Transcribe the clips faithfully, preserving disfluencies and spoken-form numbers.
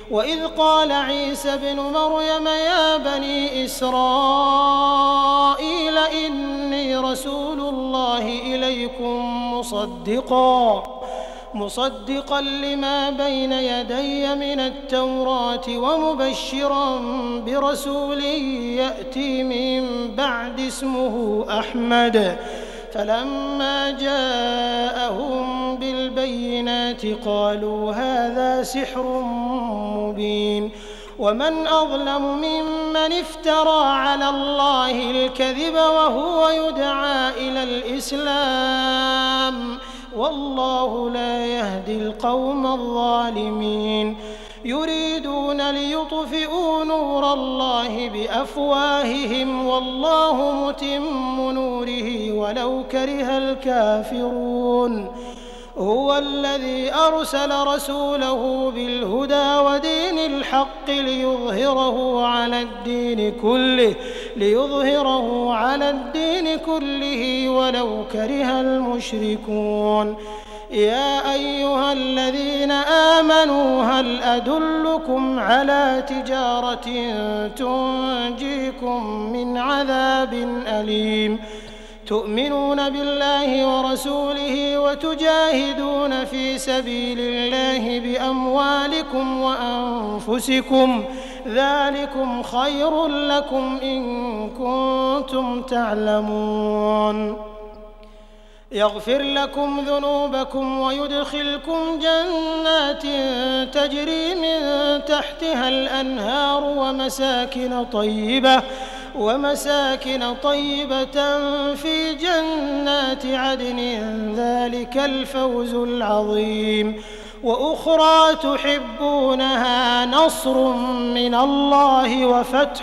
وإذ قال عيسى ابن مريم يا بني إسرائيل إني رسول الله إليكم مصدقا مصدقا لما بين يدي من التوراة ومبشرا برسول يأتي من بعد اسمه أحمد فلما جاءهم بالبينات قالوا هذا سحر مبين ومن أظلم ممن افترى على الله الكذب وهو يدعى إلى الإسلام والله لا يهدي القوم الظالمين يريدون ليطفئوا نور الله بأفواههم والله متم نوره ولو كره الكافرون هو الذي أرسل رسوله بالهدى ودين الحق ليظهره على الدين كله ليظهره على الدين كله ولو كره المشركون يا أيها الذين آمنوا هل أدلكم على تجارة تنجيكم من عذاب أليم تؤمنون بالله ورسوله وتجاهدون في سبيل الله بأموالكم وأنفسكم ذلكم خير لكم إن كنتم تعلمون يغفر لكم ذنوبكم ويدخلكم جنات تجري من تحتها الأنهار ومساكن طيبة ومساكن طيبة في جنات عدن ذلك الفوز العظيم وأخرى تحبونها نصر من الله وفتح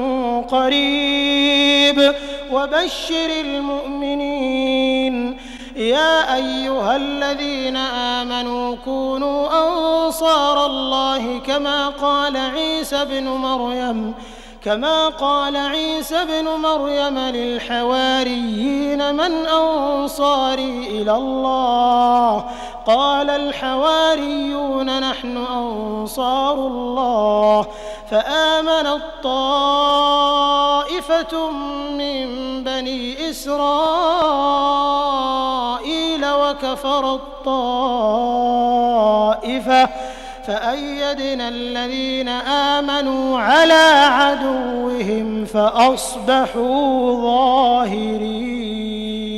قريب وبشر المؤمنين يا أيها الذين آمنوا كونوا أنصار الله كما قال عيسى ابن مريم كما قال عيسى ابن مريم للحواريين من أنصاري إلى الله قال الحواريون نحن أنصار الله فآمنت طائفة من بني إسرائيل وكفرت طائفة فأيدنا الذين آمنوا على عدوهم فأصبحوا ظاهرين.